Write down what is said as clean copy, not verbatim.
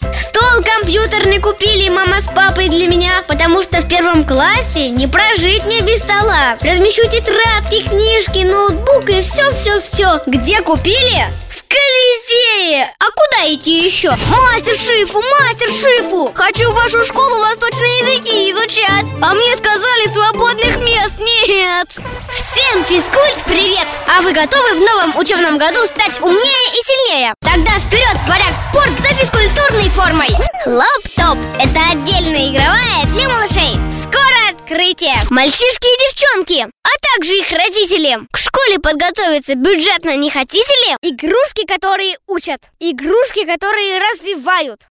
Стол компьютерный купили мама с папой для меня, потому что в 1 классе не прожить мне без стола. Размещу тетрадки, книжки, ноутбук и все. Где купили? В Колизее! А куда идти еще? Мастер-шифу! Хочу в вашу школу восточные языки изучать. А мне сказали, свободных мест нет. Всем физкульт привет! А вы готовы в новом учебном году стать умнее и сильнее? Тогда вперед, варяг спорт за физкультурной формой! Хлоп-топ – это отдельная игровая для малышей. Скоро открытие! Мальчишки и девчонки, а также их родители. К школе подготовиться бюджетно не хотите ли? Игрушки, которые учат. Игрушки, которые развивают.